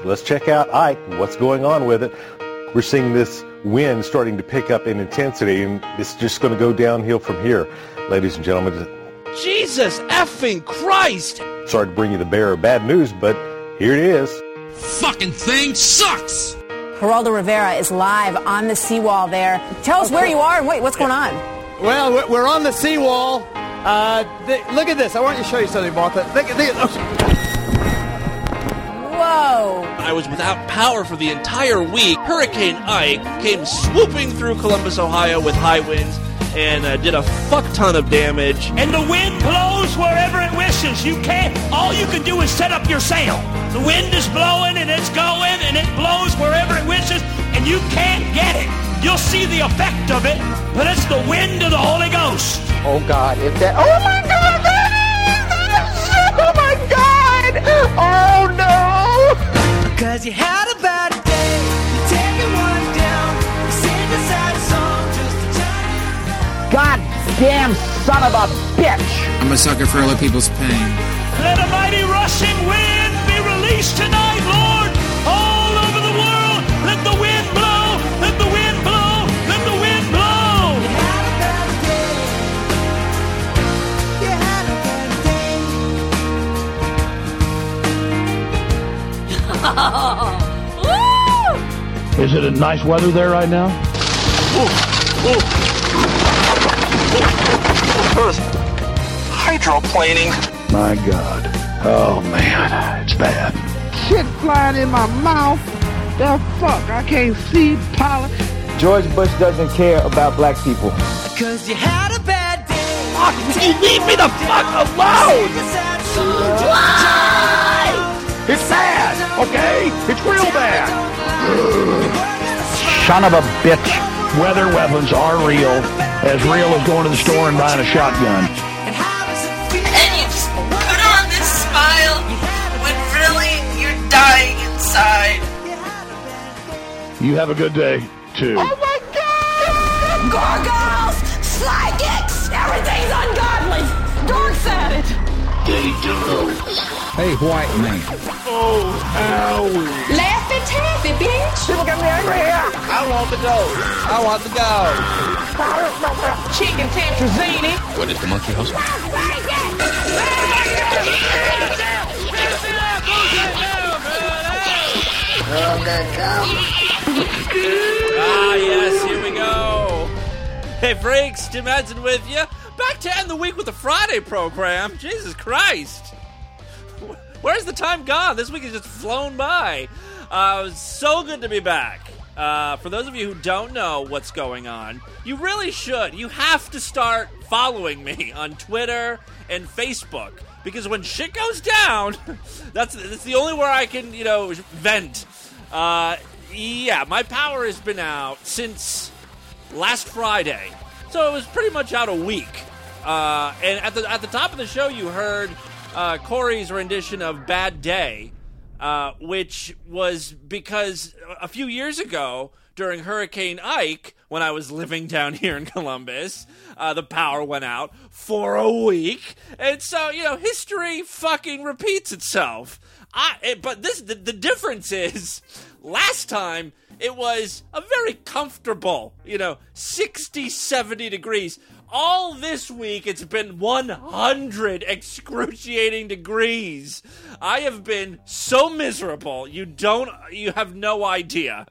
let's check out Ike, what's going on with it. We're seeing this wind starting to pick up in intensity, and it's just going to go downhill from here, ladies and gentlemen. Jesus effing Christ! Sorry to bring you the bearer of bad news, but here it is. Fucking thing sucks! Geraldo Rivera is live on the seawall there. Tell us where you are and what's going on. Well, we're on the seawall. Look at this. I want to show you something, Martha. Whoa. I was without power for the entire week. Hurricane Ike came swooping through Columbus, Ohio with high winds and did a fuck ton of damage. And the wind blows wherever it wishes. All you can do is set up your sail. The wind is blowing and it's going and it blows wherever it wishes and you can't get it. You'll see the effect of it, but it's the wind of the Holy Ghost. Oh, God. Oh, my God. Oh, my God. Oh, no. Because you had a bad day. You take one down. You sing a sad song just to tell you. Goddamn son of a bitch. I'm a sucker for other people's pain. Let a mighty rushing wind be released tonight, Lord. All over the world. Let the wind blow. Let the wind blow. Let the wind blow. You had a bad day. You had a bad Woo! Is it a nice weather there right now? Hydroplaning. My God. Oh, man. It's bad. Shit flying in my mouth. The fuck? I can't see pollen. George Bush doesn't care about black people. Because you had a bad day. Fuck, leave me the fuck alone! It's bad, okay? It's real bad. Son of a bitch. Weather weapons are real as going to the store and buying a shotgun. And how does it feel? And you just put on this smile when really you're dying inside. You have a good day, too. Oh, my God! Gargoyles! Psychics! Everything's ungodly! Dork said it! Hey, white man. Oh, owie. Laffy taffy, bitch! People get me angry here. I want the gold. I want the gold. Chicken tetrazzini. What is the monkey house? Ah, yes, here we go. Hey, freaks, Tim Edson with you. Back to end the week with the Friday program. Jesus Christ. Where's the time gone? This week has just flown by. So good to be back. For those of you who don't know what's going on, you really should. You have to start following me on Twitter and Facebook. Because when shit goes down, that's the only where I can, vent. Yeah, my power has been out since last Friday. So it was pretty much out a week. And at the top of the show, you heard Corey's rendition of Bad Day, which was because a few years ago, during Hurricane Ike, when I was living down here in Columbus, the power went out for a week. And so, history fucking repeats itself. But the difference is, last time, it was a very comfortable, 60, 70 degrees. All this week, it's been 100 excruciating degrees. I have been so miserable, you have no idea.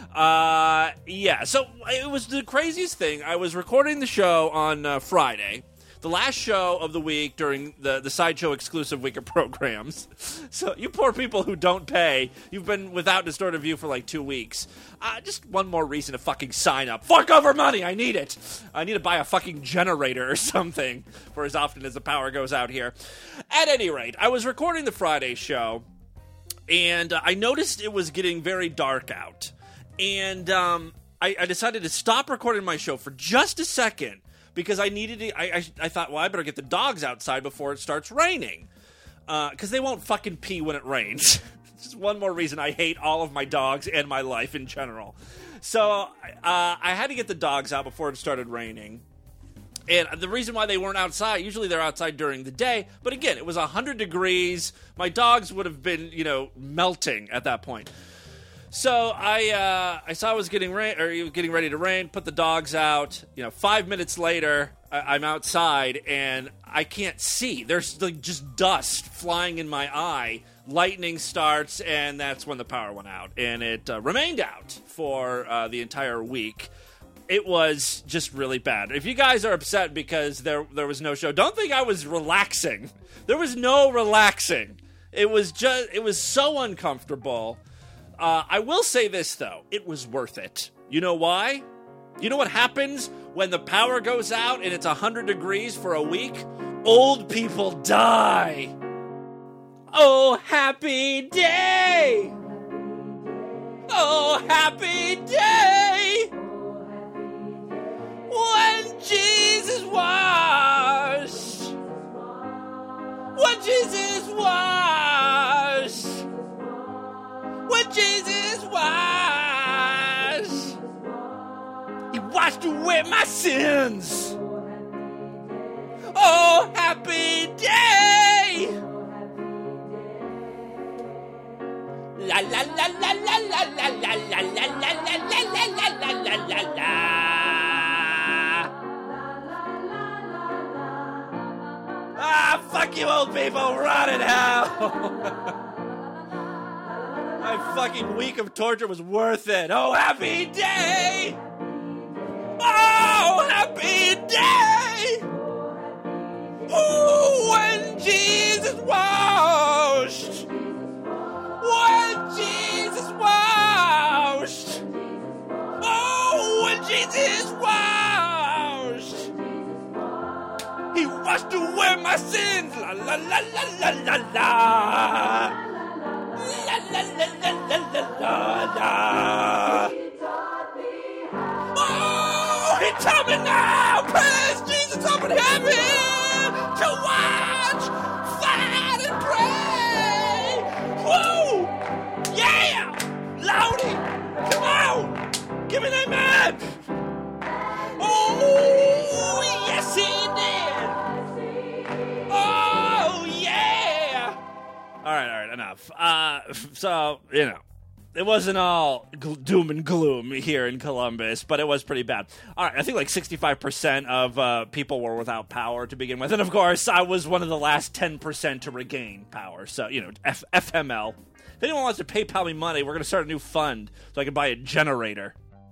Yeah, so it was the craziest thing. I was recording the show on Friday, the last show of the week during the Sideshow exclusive week of programs. So you poor people who don't pay, you've been without Distorted View for like 2 weeks. Just one more reason to fucking sign up. Fork over money, I need it. I need to buy a fucking generator or something for as often as the power goes out here. At any rate, I was recording the Friday show, and I noticed it was getting very dark out. And I decided to stop recording my show for just a second, because I needed to, I thought, well, I better get the dogs outside before it starts raining. Because they won't fucking pee when it rains. Just one more reason I hate all of my dogs and my life in general. So I had to get the dogs out before it started raining. And the reason why they weren't outside, usually they're outside during the day, but again, it was 100 degrees. My dogs would have been, melting at that point. So I saw it was getting ready to rain, put the dogs out. 5 minutes later, I'm outside and I can't see. There's just dust flying in my eye. Lightning starts, and that's when the power went out. And it remained out for the entire week. It was just really bad. If you guys are upset because there was no show, don't think I was relaxing. There was no relaxing. It was so uncomfortable. I will say this, though. It was worth it. You know why? You know what happens when the power goes out and it's 100 degrees for a week? Old people die. Oh, happy day. Oh, happy day. When Jesus washed. When Jesus washed. When Jesus washed, He washed away my sins. Oh, happy day! La la la la la la la la la la la la la la la la la. Ah, fuck you, old people! Rot in hell! My fucking week of torture was worth it. Oh, happy day! Oh, happy day! Oh, when Jesus washed! When Jesus washed! Oh, when Jesus washed! He washed away my sins! La la la la la la la! La la la la la la la. Oh, He taught me now. Praise Jesus up in heaven to watch, fight, and pray. Woo! Yeah! Loudy! Come on! Give me an amen! Oh, yes, He did! Oh, yeah! All right, enough. So, it wasn't all doom and gloom here in Columbus, but it was pretty bad. All right, I think like 65% of people were without power to begin with. And, of course, I was one of the last 10% to regain power. So, FML. If anyone wants to PayPal me money, we're going to start a new fund so I can buy a generator.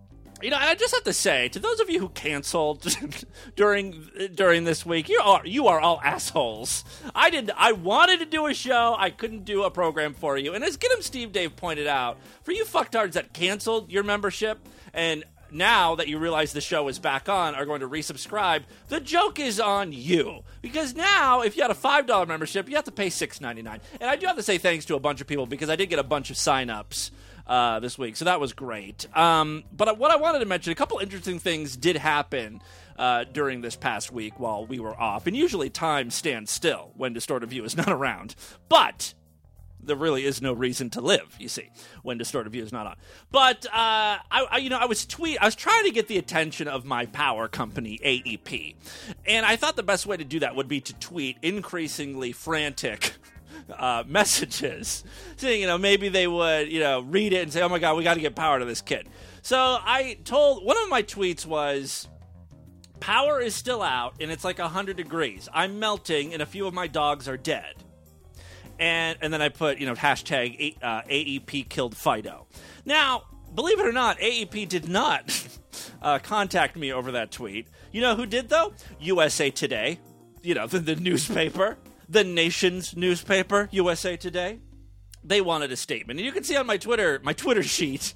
I just have to say, to those of you who canceled during this week, you are all assholes. I wanted to do a show, I couldn't do a program for you. And as Get 'em Steve Dave pointed out, for you fucktards that canceled your membership and now that you realize the show is back on, are going to resubscribe, the joke is on you. Because now, if you had a $5 membership, you have to pay $6.99. And I do have to say thanks to a bunch of people because I did get a bunch of sign-ups this week, so that was great. But what I wanted to mention, a couple interesting things did happen during this past week while we were off. And usually time stands still when Distorted View is not around. But there really is no reason to live, you see, when Distorted View is not on. But I was trying to get the attention of my power company, AEP. And I thought the best way to do that would be to tweet increasingly frantic messages, saying, maybe they would, read it and say, oh my God, we got to get power to this kid. So one of my tweets was, power is still out and it's like 100 degrees. I'm melting and a few of my dogs are dead. And then I put, hashtag AEP killed Fido. Now, believe it or not, AEP did not contact me over that tweet. You know who did, though? USA Today. The newspaper. The nation's newspaper, USA Today. They wanted a statement. And you can see on my Twitter sheet,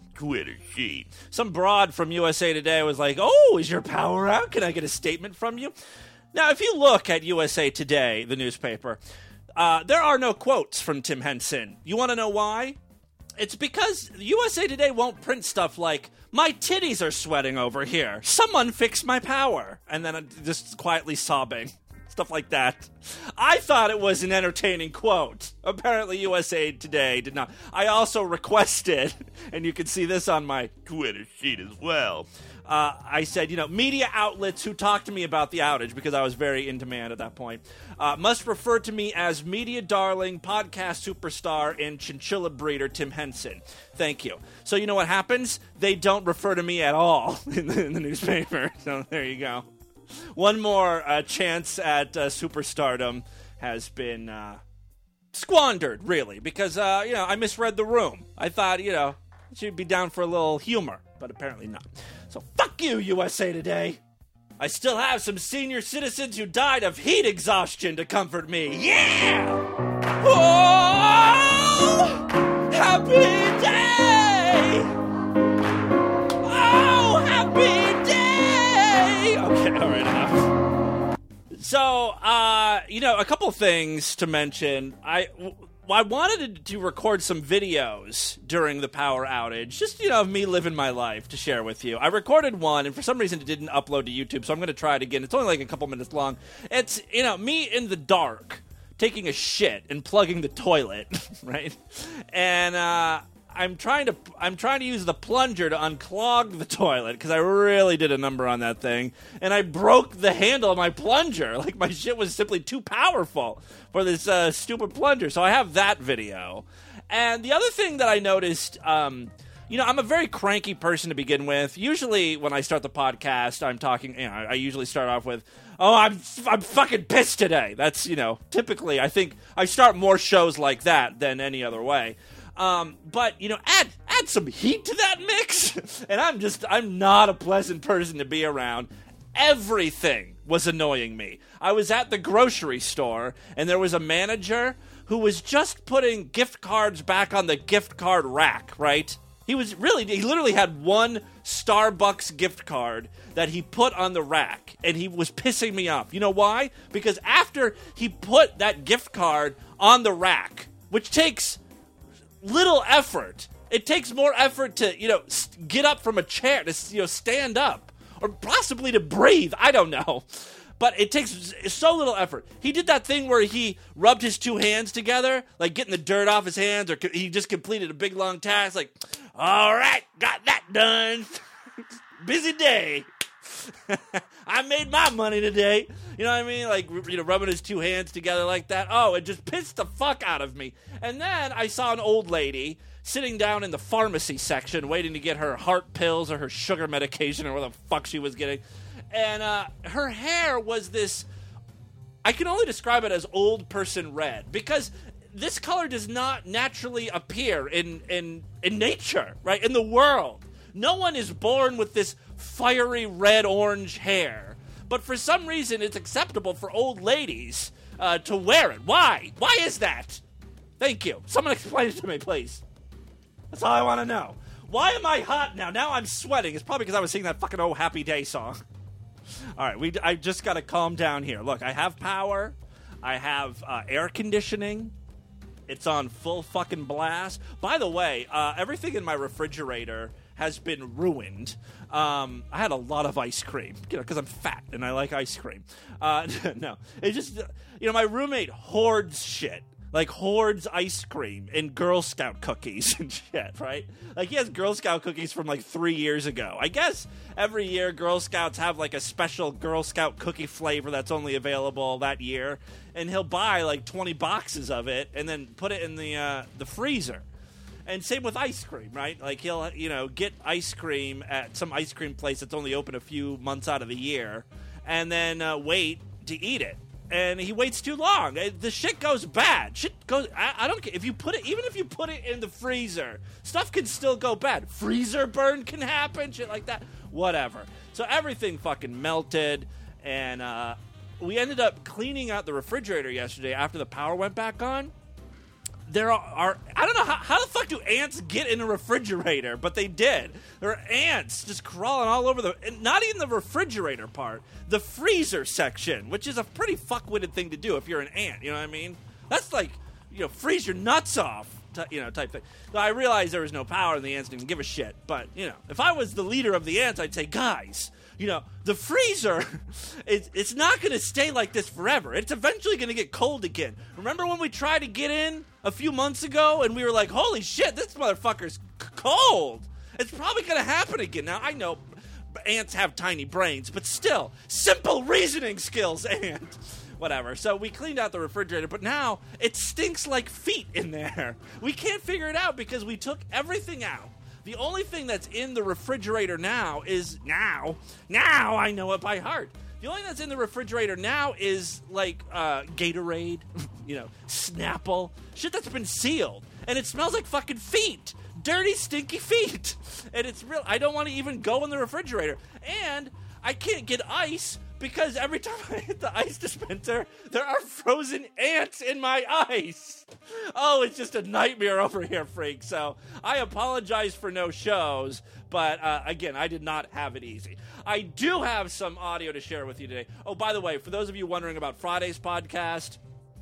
some broad from USA Today was like, oh, is your power out? Can I get a statement from you? Now, if you look at USA Today, the newspaper, there are no quotes from Tim Henson. You want to know why? It's because USA Today won't print stuff like, my titties are sweating over here. Someone fix my power. And then I'm just quietly sobbing. stuff like that. I thought it was an entertaining quote. Apparently USA Today did not. I also requested, and you can see this on my Twitter sheet as well, I said, media outlets who talked to me about the outage, because I was very in demand at that point, must refer to me as media darling, podcast superstar, and chinchilla breeder Tim Henson. Thank you. So you know what happens? They don't refer to me at all in the newspaper. So there you go. One more chance at superstardom has been squandered, really, because, I misread the room. I thought, she'd be down for a little humor, but apparently not. So fuck you, USA Today. I still have some senior citizens who died of heat exhaustion to comfort me. Yeah! Oh! Happy day! Oh, happy day! Okay, all right, enough. So, a couple things to mention. I wanted to record some videos during the power outage, just, of me living my life to share with you. I recorded one, and for some reason it didn't upload to YouTube, so I'm going to try it again. It's only like a couple minutes long. It's, me in the dark, taking a shit and plugging the toilet, right? And, I'm trying to use the plunger to unclog the toilet, because I really did a number on that thing, and I broke the handle of my plunger. Like, my shit was simply too powerful for this stupid plunger. So I have that video. And the other thing that I noticed, I'm a very cranky person to begin with. Usually when I start the podcast, I'm talking, I usually start off with, oh, I'm fucking pissed today. That's, typically I think I start more shows like that than any other way. But, add some heat to that mix, and I'm not a pleasant person to be around. Everything was annoying me. I was at the grocery store, and there was a manager who was just putting gift cards back on the gift card rack, right? He literally had one Starbucks gift card that he put on the rack, and he was pissing me off. You know why? Because after he put that gift card on the rack, which takes little effort. It takes more effort to, get up from a chair, to, stand up, or possibly to breathe. I don't know. But it takes so little effort. He did that thing where he rubbed his two hands together, like getting the dirt off his hands, or he just completed a big, long task, like, all right, got that done. Busy day. I made my money today. You know what I mean? Like, rubbing his two hands together like that. Oh, it just pissed the fuck out of me. And then I saw an old lady sitting down in the pharmacy section waiting to get her heart pills or her sugar medication or what the fuck she was getting. And her hair was this, I can only describe it as old person red, because this color does not naturally appear in nature, right? In the world. No one is born with this fiery red-orange hair. But for some reason, it's acceptable for old ladies to wear it. Why? Why is that? Thank you. Someone explain it to me, please. That's all I want to know. Why am I hot now? Now I'm sweating. It's probably because I was singing that fucking Oh Happy Day song. All right, I just got to calm down here. Look, I have power. I have air conditioning. It's on full fucking blast. By the way, everything in my refrigerator has been ruined. I had a lot of ice cream, because I'm fat and I like ice cream. No, it just, my roommate hoards shit. Like, hoards ice cream and Girl Scout cookies and shit, right? Like, he has Girl Scout cookies from, 3 years ago. I guess every year Girl Scouts have, a special Girl Scout cookie flavor that's only available that year. And he'll buy, 20 boxes of it and then put it in the freezer. And same with ice cream, right? Like, he'll, get ice cream at some ice cream place that's only open a few months out of the year and then wait to eat it. And he waits too long. The shit goes bad. Shit goes. I don't care if you put it. Even if you put it in the freezer, stuff can still go bad. Freezer burn can happen. Shit like that. Whatever. So everything fucking melted, and we ended up cleaning out the refrigerator yesterday after the power went back on. There are I don't know how the fuck do ants get in a refrigerator, but they did. There are ants just crawling all over not even the refrigerator part, the freezer section, which is a pretty fuck-witted thing to do if you're an ant, you know what I mean? That's like, freeze your nuts off type thing. So I realized there was no power and the ants didn't give a shit. But, if I was the leader of the ants, I'd say, guys, the freezer, it's not going to stay like this forever. It's eventually going to get cold again. Remember when we tried to get in a few months ago and we were like, holy shit, this motherfucker's cold. It's probably going to happen again. Now, I know ants have tiny brains, but still, simple reasoning skills, ant. Whatever. So we cleaned out the refrigerator, but now it stinks like feet in there. We can't figure it out because we took everything out. The only thing that's in the refrigerator now is now I know it by heart. The only thing that's in the refrigerator now is like Gatorade, Snapple, shit that's been sealed, and it smells like fucking feet. Dirty, stinky feet. And it's real. I don't want to even go in the refrigerator. And I can't get ice because every time I hit the ice dispenser, there are frozen ants in my ice. Oh, it's just a nightmare over here, freak. So I apologize for no shows. But again, I did not have it easy. I do have some audio to share with you today. Oh, by the way, for those of you wondering about Friday's podcast,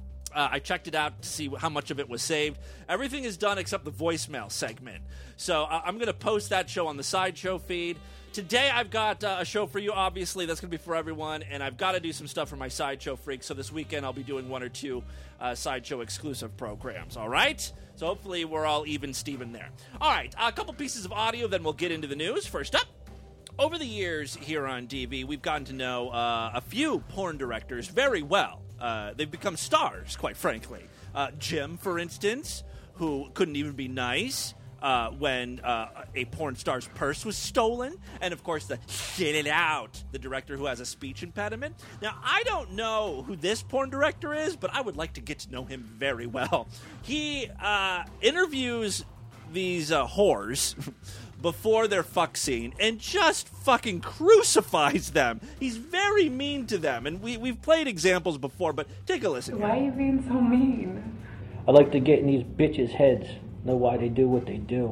I checked it out to see how much of it was saved. Everything is done except the voicemail segment. So I'm going to post that show on the Sideshow feed. Today I've got a show for you, obviously. That's going to be for everyone. And I've got to do some stuff for my Sideshow freaks. So this weekend I'll be doing 1 or 2 Sideshow exclusive programs. All right? So hopefully we're all even Steven there. All right. A couple pieces of audio, then we'll get into the news. First up. Over the years here on DV, we've gotten to know a few porn directors very well. They've become stars, quite frankly. Jim, for instance, who couldn't even be nice when a porn star's purse was stolen. And, of course, the Shit It Out, the director who has a speech impediment. Now, I don't know who this porn director is, but I would like to get to know him very well. He interviews these whores before their fuck scene and just fucking crucifies them. He's very mean to them, and we've played examples before, but take a listen. Why are you being so mean? I like to get in these bitches' heads, know why they do what they do.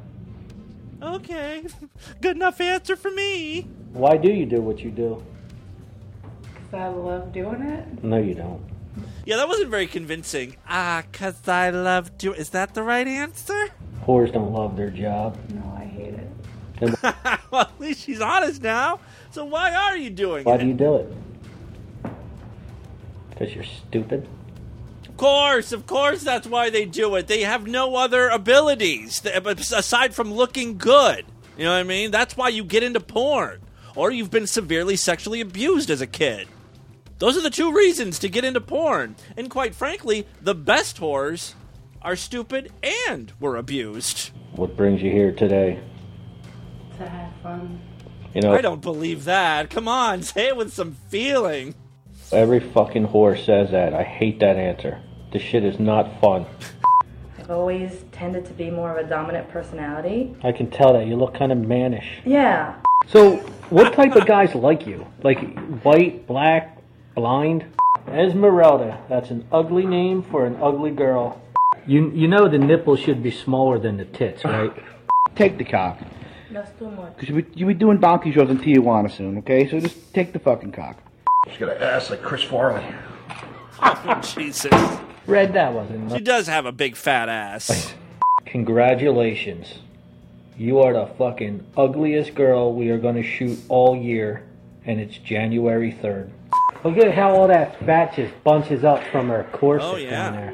Okay, good enough answer for me. Why do you do what you do? Because I love doing it. No, you don't. Yeah, that wasn't very convincing. 'Cause I love doing... Is that the right answer? Whores don't love their job. No, I hate it. Well, at least she's honest now. So why are you doing it? Why do you do it? Because you're stupid? Of course that's why they do it. They have no other abilities aside from looking good. You know what I mean? That's why you get into porn. Or you've been severely sexually abused as a kid. Those are the 2 reasons to get into porn. And quite frankly, the best whores are stupid and were abused. What brings you here today? To have fun. I don't believe that. Come on, say it with some feeling. Every fucking whore says that. I hate that answer. This shit is not fun. I've always tended to be more of a dominant personality. I can tell that. You look kind of mannish. Yeah. So, what type of guys like you? Like white, black, blind? Esmeralda. That's an ugly name for an ugly girl. You know the nipples should be smaller than the tits, right? Take the cock. That's too much. Because you'll be doing donkey shows in Tijuana soon, okay? So just take the fucking cock. She's got an ass like Chris Farley. Oh, Jesus. Red, that wasn't. She does have a big fat ass. Congratulations. You are the fucking ugliest girl we are going to shoot all year, and it's January 3rd. Look at how all that fat just bunches up from her corset down there.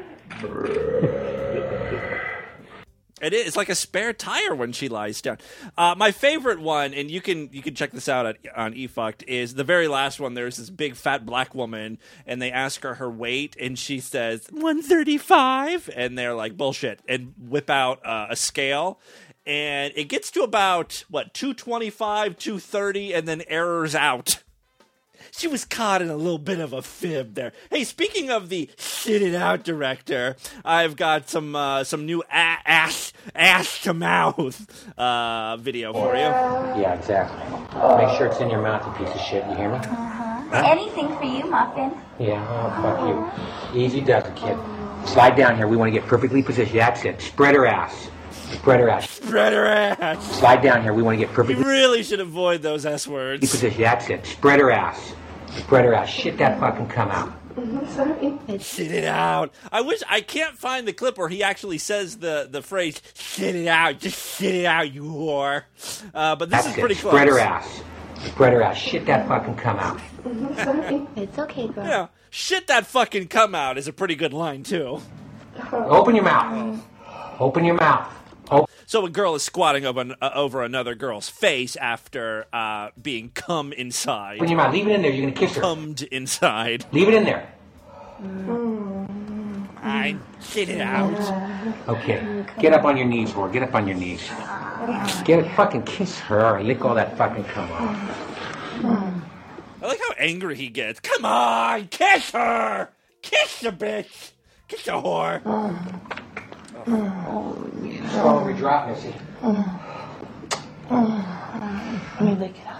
It is. It's like a spare tire when she lies down. My favorite one, and you can check this out on eFucked, is the very last one. There's this big fat black woman, and they ask her weight, and she says 135, and they're like bullshit, and whip out a scale, and it gets to about 225, 230, and then errors out. She was caught in a little bit of a fib there. Hey, speaking of the Shit It Out director, I've got some new ass to mouth video for you. Yeah, exactly. Make sure it's in your mouth, you piece of shit. You hear me? Huh? Anything for you, Muffin. Yeah, oh, fuck you. Easy does it, kid. Slide down here. We want to get perfectly positioned. That's it. Spread her ass. Spread her ass. Spread her ass. Slide down here. We want to get perfectly... You really should avoid those S words. Position. That's it. Spread her ass. Spread her ass. Shit that fucking come out. Sorry. Shit it out. I can't find the clip where he actually says the phrase, shit it out, just shit it out, you whore. But this is pretty close. Spread her ass. Spread her ass. Shit that fucking cum out. Sorry. It's okay, girl. Yeah. Shit that fucking cum out is a pretty good line, too. Open your mouth. Open your mouth. So a girl is squatting over another girl's face after being cum inside. Open your mouth. Leave it in there. You're going to kiss her. Cummed inside. Leave it in there. I shit it out. Okay. Get up on your knees, whore. Get up on your knees. Fucking kiss her. Lick all that fucking cum off. I like how angry he gets. Come on, kiss her! Kiss the bitch! Kiss the whore! Swallow every drop, Missy. Let me lick it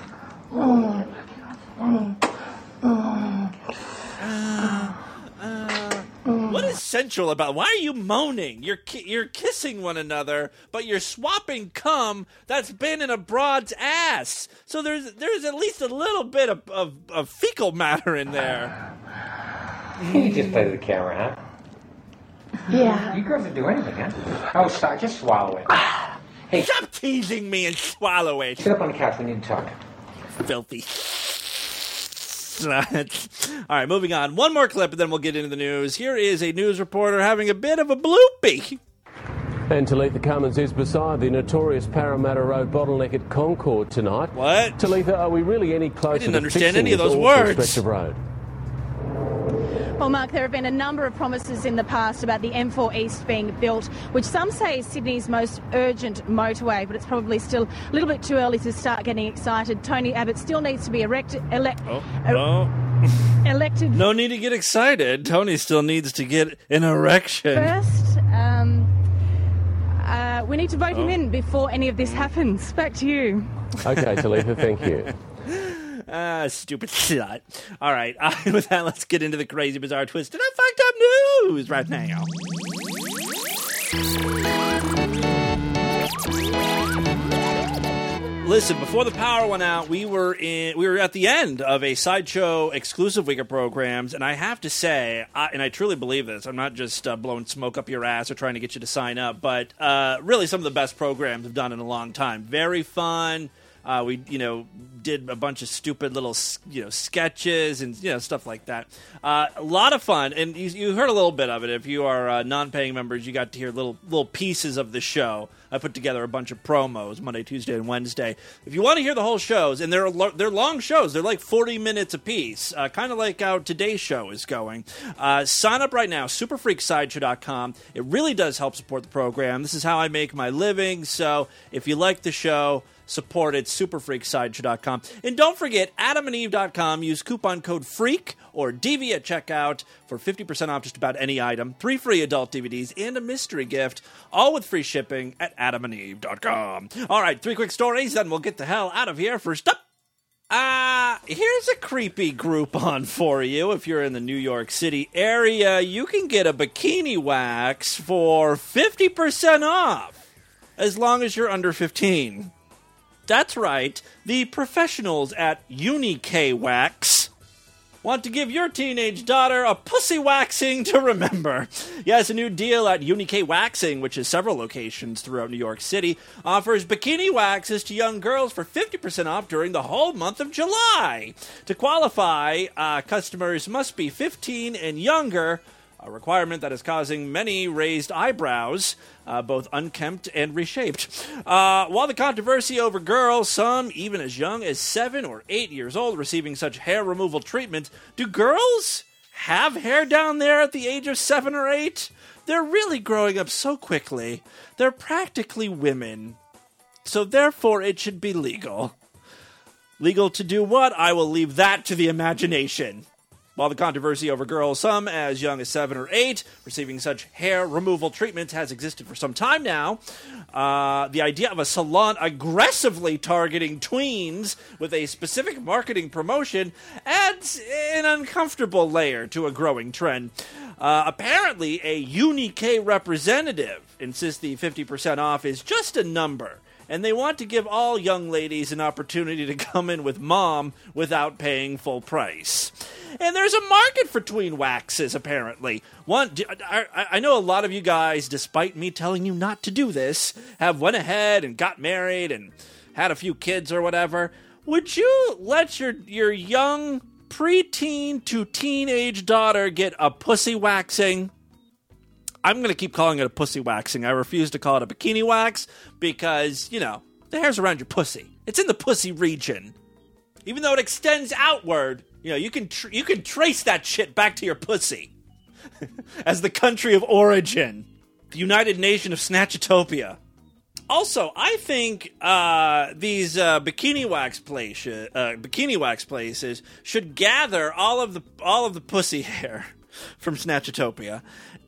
up. What is sensual about? Why are you moaning? You're kissing one another, but you're swapping cum that's been in a broad's ass. So there's at least a little bit of fecal matter in there. You just play to the camera, huh? Yeah. You girls will do anything, huh? Oh, stop. Just swallow it. Hey, stop teasing me and swallow it. Sit up on the couch. We need to talk. Filthy. All right, moving on. One more clip, and then we'll get into the news. Here is a news reporter having a bit of a bloopy. And Talitha Cummins is beside the notorious Parramatta Road bottleneck at Concord tonight. What? Talitha, are we really any closer I didn't to understand fixing any of this those awful words. stretch of road? Well, Mark, there have been a number of promises in the past about the M4 East being built, which some say is Sydney's most urgent motorway, but it's probably still a little bit too early to start getting excited. Tony Abbott still needs to be elected. No need to get excited. Tony still needs to get an erection. First, we need to vote him in before any of this happens. Back to you. Okay, Talitha, thank you. Stupid slut. All right, with that, let's get into the crazy, bizarre, twisted, and fucked up news right now. Listen, before the power went out, we were at the end of a Sideshow exclusive week of programs, and I have to say, and I truly believe this, I'm not just blowing smoke up your ass or trying to get you to sign up, but really some of the best programs I've done in a long time. Very fun. We, did a bunch of stupid little, sketches and, stuff like that. A lot of fun, and you heard a little bit of it. If you are non-paying members, you got to hear little pieces of the show. I put together a bunch of promos Monday, Tuesday, and Wednesday. If you want to hear the whole shows, and they're long shows, they're like 40 minutes apiece, kind of like how today's show is going. Sign up right now, superfreaksideshow.com. It really does help support the program. This is how I make my living, so if you like the show, support it, superfreaksideshow.com. And don't forget, adamandeve.com. Use coupon code FREAK or DV at checkout for 50% off just about any item, 3 free adult DVDs, and a mystery gift, all with free shipping at adamandeve.com. All right, 3 quick stories, then we'll get the hell out of here. First up, here's a creepy Groupon for you. If you're in the New York City area, you can get a bikini wax for 50% off, as long as you're under 15. That's right, the professionals at Uni-K Wax want to give your teenage daughter a pussy waxing to remember. Yes, a new deal at Uni-K Waxing, which has several locations throughout New York City, offers bikini waxes to young girls for 50% off during the whole month of July. To qualify, customers must be 15 and younger, a requirement that is causing many raised eyebrows, both unkempt and reshaped. While the controversy over girls, some even as young as 7 or 8 years old, receiving such hair removal treatment, do girls have hair down there at the age of 7 or 8? They're really growing up so quickly. They're practically women. So therefore it should be legal. Legal to do what? I will leave that to the imagination. While the controversy over girls, some as young as 7 or 8, receiving such hair removal treatments has existed for some time now, the idea of a salon aggressively targeting tweens with a specific marketing promotion adds an uncomfortable layer to a growing trend. Apparently, a Uni-K representative insists the 50% off is just a number, and they want to give all young ladies an opportunity to come in with mom without paying full price. And there's a market for tween waxes, apparently. I know a lot of you guys, despite me telling you not to do this, have went ahead and got married and had a few kids or whatever. Would you let your young preteen to teenage daughter get a pussy waxing? I'm going to keep calling it a pussy waxing. I refuse to call it a bikini wax because, you know, the hair's around your pussy. It's in the pussy region. Even though it extends outward, you know, you can trace that shit back to your pussy as the country of origin, the United Nation of Snatchatopia. Also, I think these bikini wax places should gather all of the pussy hair from Snatchatopia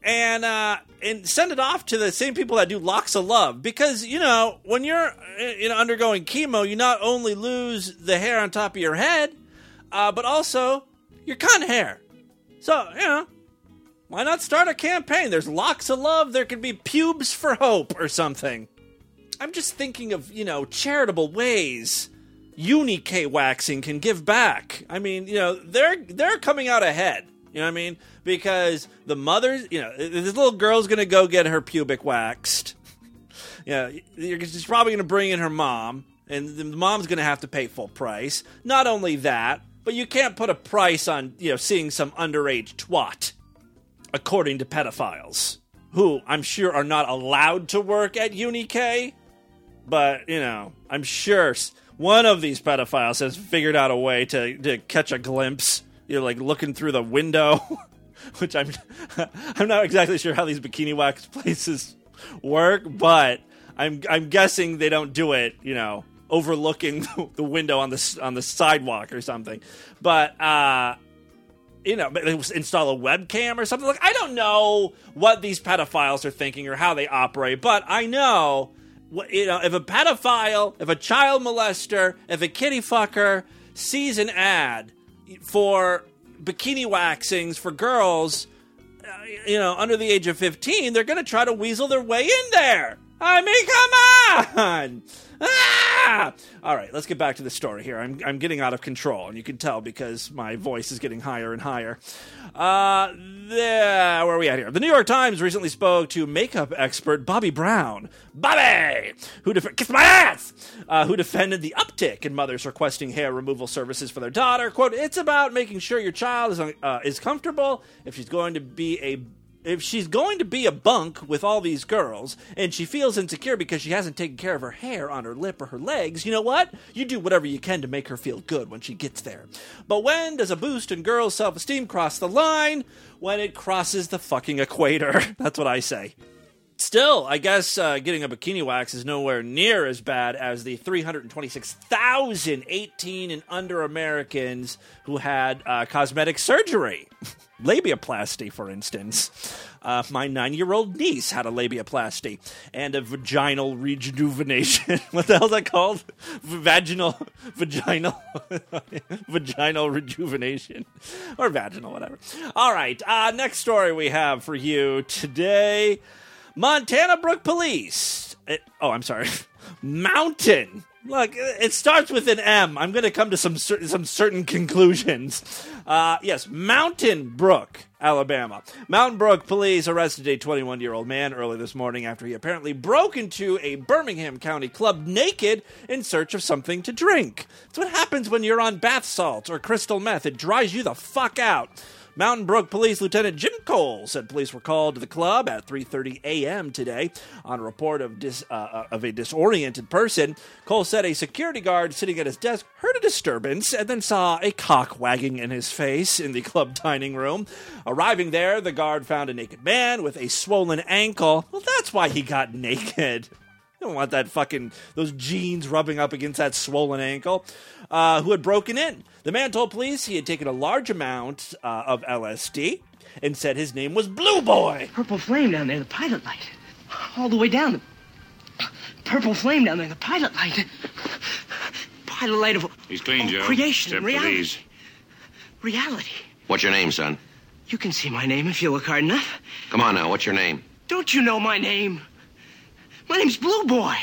and send it off to the same people that do locks of love, because you know when you're undergoing chemo, you not only lose the hair on top of your head, but also your cunt hair. So you know, why not start a campaign? There's locks of love. There could be pubes for hope or something. I'm just thinking of, you know, charitable ways Uni-K waxing can give back. I mean, you know, they're coming out ahead. You know what I mean? Because the mothers, you know, this little girl's going to go get her pubic waxed. Yeah, she's probably going to bring in her mom, and the mom's going to have to pay full price. Not only that, but you can't put a price on, you know, seeing some underage twat, according to pedophiles, who I'm sure are not allowed to work at Uni-K. But, you know, I'm sure one of these pedophiles has figured out a way to catch a glimpse, you know, like looking through the window, which I'm not exactly sure how these bikini wax places work, but I'm guessing they don't do it, you know, overlooking the window on the sidewalk or something. But, you know, install a webcam or something. Like, I don't know what these pedophiles are thinking or how they operate, but I know, you know, if a pedophile, if a child molester, if a kitty fucker sees an ad for bikini waxings for girls, you know, under the age of 15, they're going to try to weasel their way in there. I mean, come on! Ah! All right, let's get back to the story here. I'm getting out of control, and you can tell because my voice is getting higher and higher. Where are we at here? The New York Times recently spoke to makeup expert Bobby Brown. Bobby! Kiss my ass! Who defended the uptick in mothers requesting hair removal services for their daughter. Quote, it's about making sure your child is comfortable if she's going to be a bunk with all these girls, and she feels insecure because she hasn't taken care of her hair on her lip or her legs, you know what? You do whatever you can to make her feel good when she gets there. But when does a boost in girls' self-esteem cross the line? When it crosses the fucking equator. That's what I say. Still, I guess getting a bikini wax is nowhere near as bad as the 326,000 18 and under Americans who had cosmetic surgery. Labiaplasty, for instance. My 9-year-old niece had a labiaplasty and a vaginal rejuvenation. What the hell is that called? Vaginal rejuvenation. Or vaginal, whatever. All right, next story we have for you today. Montana Brook Police. Mountain. Look, it starts with an M. I'm going to come to some certain conclusions. Yes, Mountain Brook, Alabama. Mountain Brook Police arrested a 21-year-old man early this morning after he apparently broke into a Birmingham County club naked in search of something to drink. It's what happens when you're on bath salts or crystal meth. It dries you the fuck out. Mountain Brook Police Lieutenant Jim Cole said police were called to the club at 3:30 a.m. today on a report of a disoriented person. Cole said a security guard sitting at his desk heard a disturbance and then saw a cock wagging in his face in the club dining room. Arriving there, the guard found a naked man with a swollen ankle. Well, that's why he got naked. You don't want those jeans rubbing up against that swollen ankle. Who had broken in. The man told police he had taken a large amount of LSD and said his name was Blue Boy. Purple flame down there, the pilot light. All the way down. The purple flame down there, the pilot light. Pilot light of He's clean, Joe. Creation, Except reality. for these. Reality. What's your name, son? You can see my name if you look hard enough. Come on now, what's your name? Don't you know my name? My name's Blue Boy.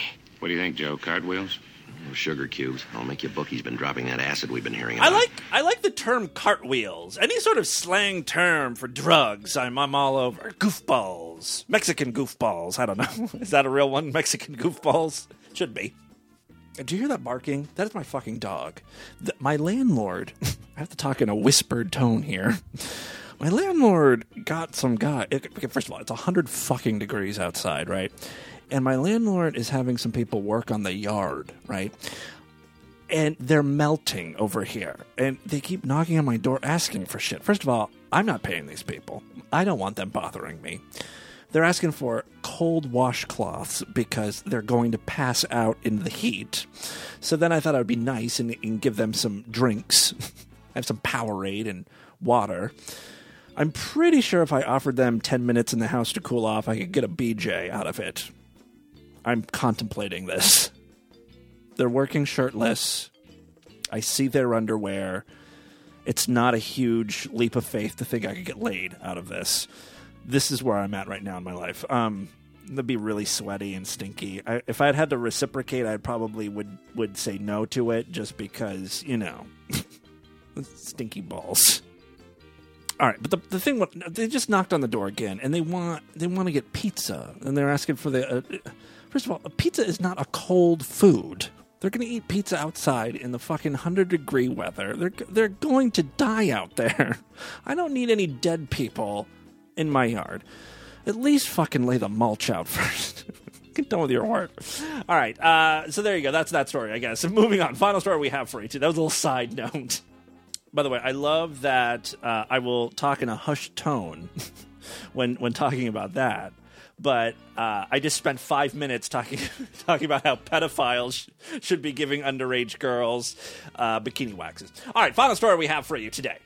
What do you think, Joe? Cartwheels? Sugar cubes. I'll make you book he's been dropping that acid we've been hearing about. I like the term cartwheels. Any sort of slang term for drugs, I'm all over. Goofballs. Mexican goofballs. I don't know. Is that a real one? Mexican goofballs? Should be. Do you hear that barking? That is my fucking dog. My landlord, I have to talk in a whispered tone here. My landlord got some guy. First of all, it's 100 fucking degrees outside, right? And my landlord is having some people work on the yard, right? And they're melting over here. And they keep knocking on my door asking for shit. First of all, I'm not paying these people. I don't want them bothering me. They're asking for cold washcloths because they're going to pass out in the heat. So then I thought I would be nice and give them some drinks. I have some Powerade and water. I'm pretty sure if I offered them 10 minutes in the house to cool off, I could get a BJ out of it. I'm contemplating this. They're working shirtless. I see their underwear. It's not a huge leap of faith to think I could get laid out of this. This is where I'm at right now in my life. That'd be really sweaty and stinky. If I'd had to reciprocate, I probably would say no to it just because, stinky balls. All right, but the thing, they just knocked on the door again, and they want to get pizza, and they're asking for the. First of all, a pizza is not a cold food. They're going to eat pizza outside in the fucking 100-degree weather. They're going to die out there. I don't need any dead people in my yard. At least fucking lay the mulch out first. Get done with your work. All right, so there you go. That's that story, I guess. So moving on. Final story we have for you, too. That was a little side note. By the way, I love that I will talk in a hushed tone when talking about that. But I just spent 5 minutes talking about how pedophiles should be giving underage girls bikini waxes. All right, final story we have for you today.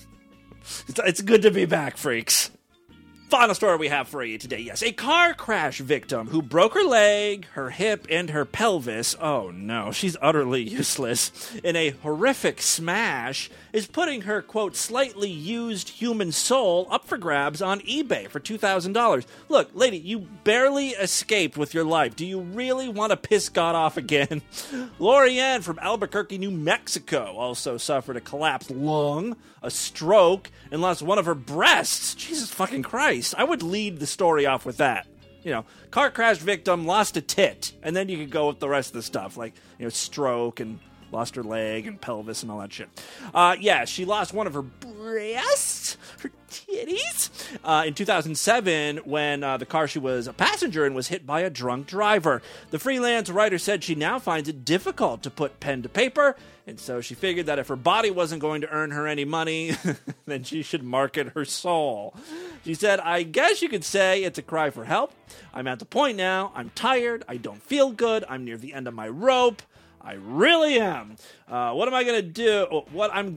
It's good to be back, freaks. Final story we have for you today, yes. A car crash victim who broke her leg, her hip, and her pelvis, oh no, she's utterly useless, in a horrific smash, is putting her, quote, slightly used human soul up for grabs on eBay for $2,000. Look, lady, you barely escaped with your life. Do you really want to piss God off again? Lori Ann from Albuquerque, New Mexico, also suffered a collapsed lung, a stroke, and lost one of her breasts. Jesus fucking Christ. I would lead the story off with that. Car crash victim, lost a tit. And then you could go with the rest of the stuff, like, stroke and lost her leg and pelvis and all that shit. Yeah, she lost one of her breasts, her titties, in 2007 when the car she was a passenger in was hit by a drunk driver. The freelance writer said she now finds it difficult to put pen to paper, and so she figured that if her body wasn't going to earn her any money, then she should market her soul. She said, I guess you could say it's a cry for help. I'm at the point now. I'm tired. I don't feel good. I'm near the end of my rope. I really am. What am I going to do? What I'm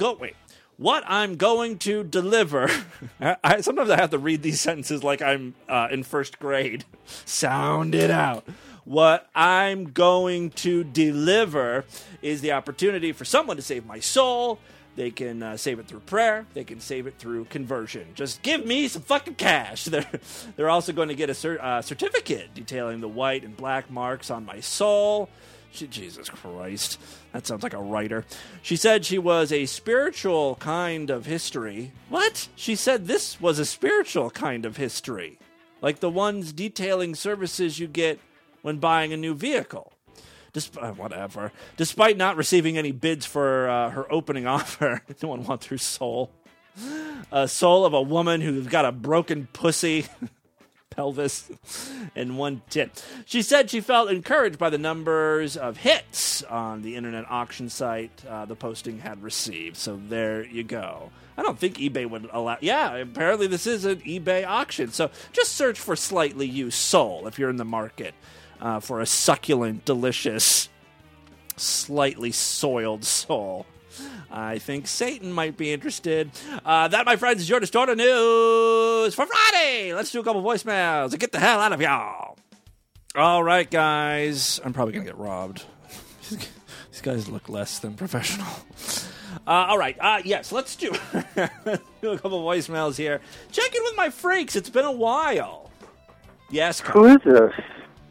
going to deliver. Sometimes I have to read these sentences like I'm in first grade. Sound it out. What I'm going to deliver is the opportunity for someone to save my soul. They can save it through prayer. They can save it through conversion. Just give me some fucking cash. They're also going to get a certificate detailing the white and black marks on my soul. Jesus Christ. That sounds like a writer. She said she was a spiritual kind of history. What? She said this was a spiritual kind of history. Like the ones detailing services you get when buying a new vehicle. Whatever. Despite not receiving any bids for her opening offer, no one wants her soul. A soul of a woman who's got a broken pussy, pelvis, and one tit. She said she felt encouraged by the numbers of hits on the internet auction site the posting had received. So there you go. I don't think eBay would allow... Yeah, apparently this is an eBay auction. So just search for slightly used soul if you're in the market. For a succulent, delicious, slightly soiled soul. I think Satan might be interested. That, my friends, is your Distorted News for Friday. Let's do a couple voicemails and get the hell out of y'all. All right, guys. I'm probably going to get robbed. These guys look less than professional. All right. Yes, let's do a couple voicemails here. Check in with my freaks. It's been a while. Yes, Who is this?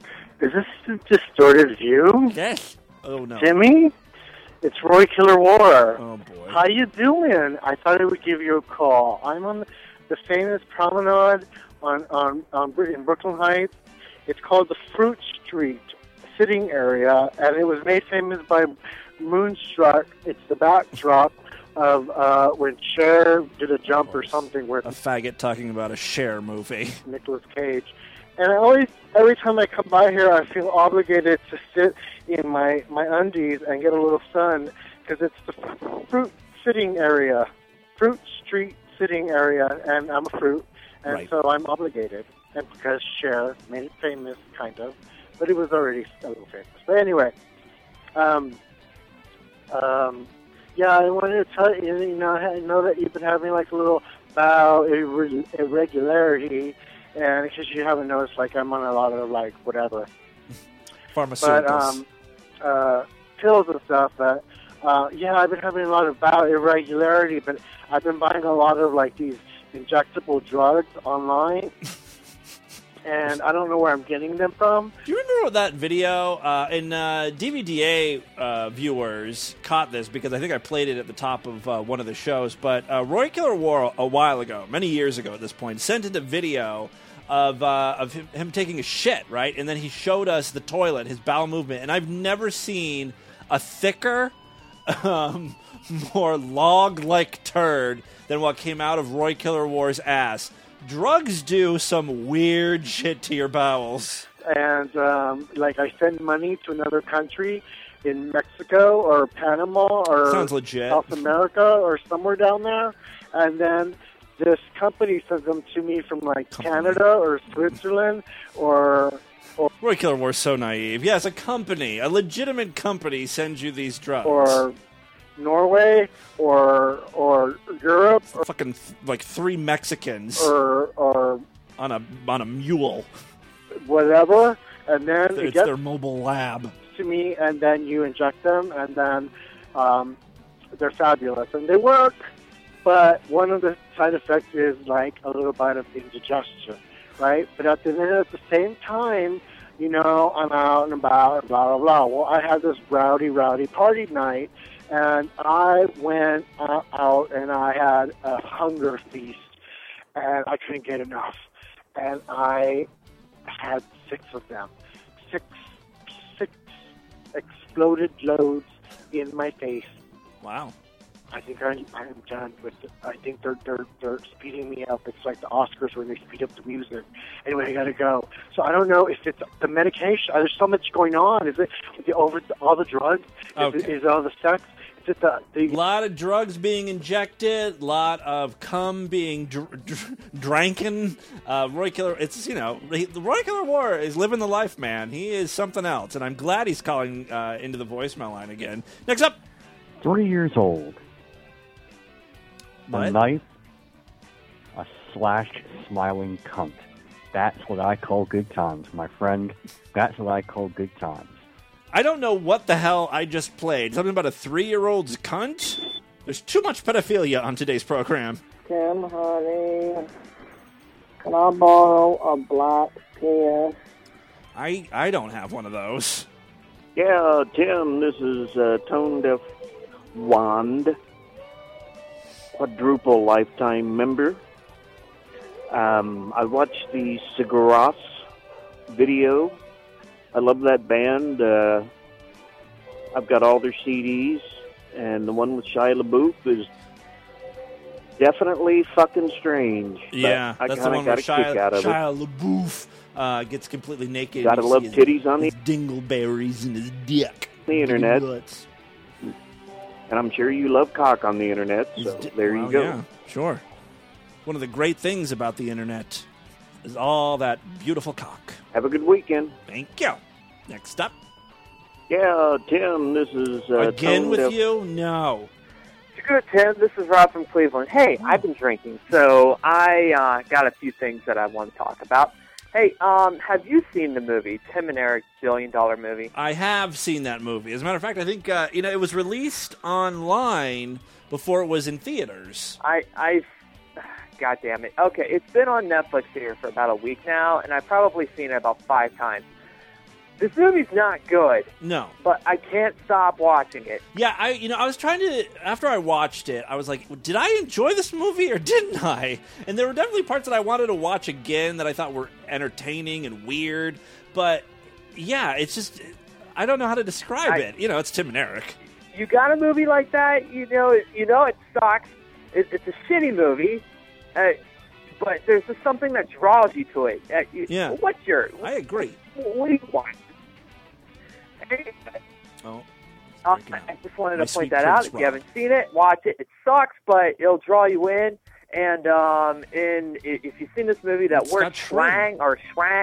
Is this a distorted view? Yes. Oh, no. Jimmy? It's Roy Killer War. Oh, boy. How you doing? I thought I would give you a call. I'm on the famous promenade in Brooklyn Heights. It's called the Fruit Street sitting area, and it was made famous by Moonstruck. It's the backdrop of when Cher did a jump or something with A faggot talking about a Cher movie. Nicolas Cage. And every time I come by here, I feel obligated to sit in my undies and get a little sun, because it's the fruit sitting area, Fruit Street sitting area, and I'm a fruit, and so I'm obligated. And because Cher made it famous, kind of, but it was already a little famous. But anyway, yeah, I wanted to tell you, I know that you've been having like a little bowel irregularity, and because you haven't noticed, like I'm on a lot of like whatever pharmaceuticals, pills and stuff. But yeah, I've been having a lot of bowel irregularity, but I've been buying a lot of like these injectable drugs online. And I don't know where I'm getting them from. Do you remember that video? And DVDA viewers caught this because I think I played it at the top of one of the shows. But Roy Killer War, a while ago, many years ago at this point, sent in a video of him taking a shit, right? And then he showed us the toilet, his bowel movement. And I've never seen a thicker, more log-like turd than what came out of Roy Killer War's ass. Drugs do some weird shit to your bowels. And, like, I send money to another country in Mexico or Panama or Sounds legit. South America or somewhere down there. And then this company sends them to me from, like, Canada or Switzerland or Roy Killer War's so naive. Yes, a legitimate company sends you these drugs. Or Norway or Europe, or fucking like 3 Mexicans, or on a mule, whatever, and then it's their mobile lab to me, and then you inject them, and then they're fabulous and they work. But one of the side effects is like a little bit of indigestion, right? But at the same time, I'm out and about, blah blah blah. Well, I had this rowdy party night. And I went out and I had a hunger feast, and I couldn't get enough. And I had 6 of them. Six exploded loads in my face. Wow. I think I'm done with it. I think they're speeding me up. It's like the Oscars when they speed up the music. Anyway, I gotta go. So I don't know if it's the medication. There's so much going on. Is it all the drugs? Okay. Is it all the sex? Is it the lot of drugs being injected, lot of cum being dranken. Roy Killer, the Roy Killer War is living the life, man. He is something else, and I'm glad he's calling into the voicemail line again. Next up, 3 years old. What? A knife, a slashed, smiling cunt. That's what I call good times, my friend. That's what I call good times. I don't know what the hell I just played. Something about a 3-year-old's cunt? There's too much pedophilia on today's program. Tim, honey, can I borrow a black pen? I don't have one of those. Yeah, Tim, this is Tone Deaf Wand, quadruple lifetime member. I watched the Sigaras video. I love that band. I've got all their CDs, and the one with Shia LaBeouf is definitely fucking strange. Yeah, but I that's the one got where a kick out of it. Shia LaBeouf gets completely naked. Gotta love titties on his dingleberries and his dick. The internet. Nuts. And I'm sure you love cock on the internet, so there you go. Yeah, sure. One of the great things about the internet is all that beautiful cock. Have a good weekend. Thank you. Next up. Yeah, Tim, this is... Again Tone with Deaf. you? No. Good, Tim. This is Rob from Cleveland. Hey, I've been drinking, so I got a few things that I want to talk about. Hey, have you seen the movie, Tim and Eric's $1 billion movie? I have seen that movie. As a matter of fact, I think it was released online before it was in theaters. God damn it. Okay, it's been on Netflix here for about a week now, and I've probably seen it about 5 times. This movie's not good. No. But I can't stop watching it. Yeah, I was trying to, after I watched it, I was like, did I enjoy this movie or didn't I? And there were definitely parts that I wanted to watch again that I thought were entertaining and weird. But, yeah, it's just, I don't know how to describe it. You know, it's Tim and Eric. You got a movie like that, you know it sucks. It's a shitty movie. But there's just something that draws you to it. Yeah. I agree. What do you want? Oh. I just wanted to point that out. If you haven't seen it, watch it. It sucks, but it'll draw you in. And if you've seen this movie, that word slang or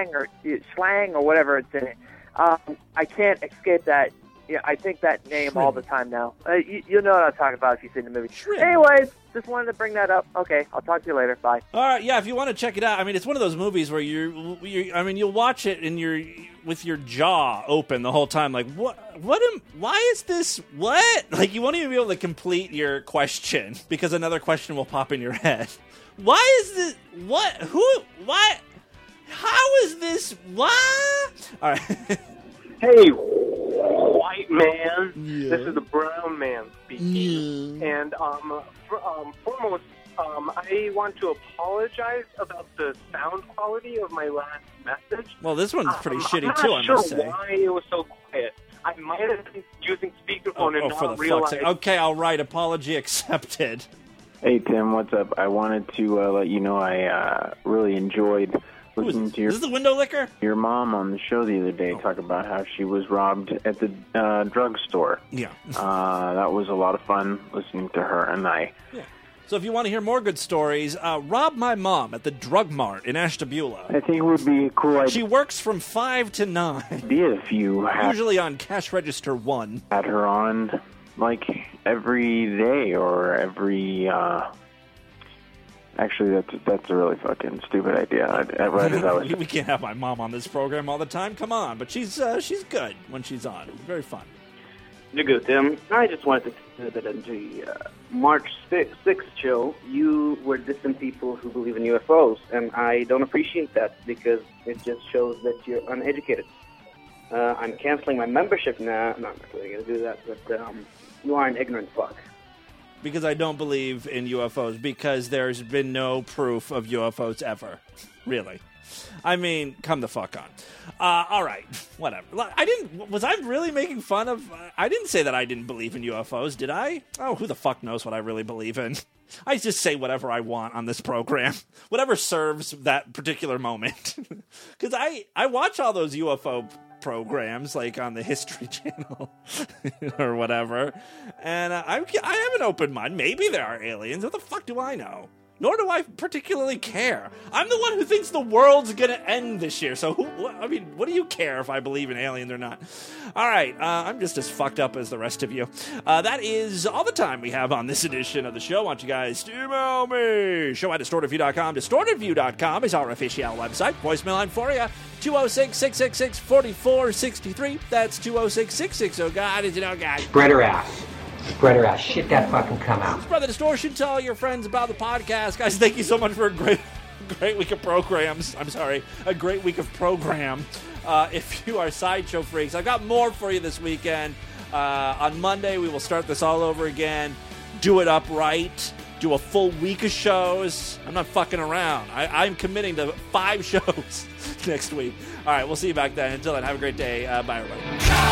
whatever it's in it, I can't escape that. Yeah, I think that name all the time now. You know what I'm talking about if you've seen the movie. Anyways, just wanted to bring that up. Okay, I'll talk to you later. Bye. All right, yeah, if you want to check it out, I mean, it's one of those movies where you'll watch it and you're with your jaw open the whole time, like, why is this, what? Like, you won't even be able to complete your question because another question will pop in your head. Why is this, what, who, what, how is this, why? All right. Hey, white man, This is the brown man speaking. And foremost, I want to apologize about the sound quality of my last message. Well, this one's pretty shitty too, I must say. I'm not sure why it was so quiet. I might have been using speakerphone and not realized. Okay, all right, apology accepted. Hey, Tim, what's up? I wanted to let you know I really enjoyed listening to Is this the window licker? your mom on the show the other day talk about how she was robbed at the drugstore. Yeah. That was a lot of fun listening to her and I. Yeah. So if you want to hear more good stories, rob my mom at the Drug Mart in Ashtabula. I think it would be a cool idea. She works from 5 to 9. If you had Usually on cash register 1. Had her on, like, every day or every... Actually, that's a really fucking stupid idea. We can't have my mom on this program all the time. Come on. But she's good when she's on. It's very fun. You're good, Tim. I just wanted to say that in the March 6th show, you were dissing people who believe in UFOs, and I don't appreciate that because it just shows that you're uneducated. I'm canceling my membership now. No, I'm not really going to do that, but you are an ignorant fuck. Because I don't believe in UFOs, because there's been no proof of UFOs ever. Really. I mean, come the fuck on. All right, whatever. Was I really making fun of... I didn't say that I didn't believe in UFOs, did I? Oh, who the fuck knows what I really believe in? I just say whatever I want on this program. Whatever serves that particular moment. Because I watch all those UFO programs, like on the History Channel or whatever, and I have an open mind. Maybe there are aliens. What the fuck do I know? Nor do I particularly care. I'm the one who thinks the world's gonna end this year, so what do you care if I believe in aliens or not? All right, I'm just as fucked up as the rest of you. That is all the time we have on this edition of the show. Why don't you guys email me? Show@distortedview.com. Distortedview.com is our official website. Voicemail line for you, 206-666-4463. That's 206-660. Oh, God, is it oh, God. Spread her ass. Spread her ass. Shit that fucking come out. Spread the distortion. Tell all your friends about the podcast. Guys, thank you so much for a great week of programs. I'm sorry, a great week of program. If you are Sideshow freaks, I've got more for you this weekend. On Monday, we will start this all over again. Do it up right. Do a full week of shows. I'm not fucking around. I'm committing to 5 shows next week. All right, we'll see you back then. Until then, have a great day. Bye, everybody.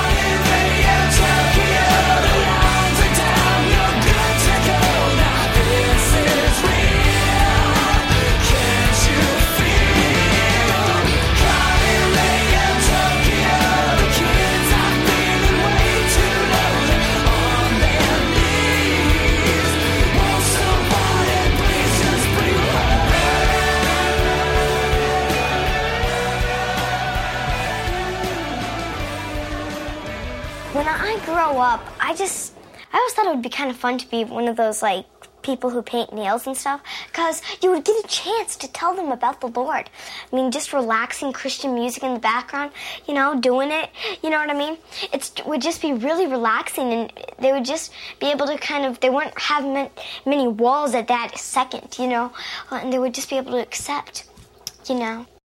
When I grow up, I always thought it would be kind of fun to be one of those, like, people who paint nails and stuff, because you would get a chance to tell them about the Lord. I mean, just relaxing Christian music in the background, you know, doing it, you know what I mean? It would just be really relaxing, and they would just be able to they wouldn't have many walls at that second, you know, and they would just be able to accept, you know.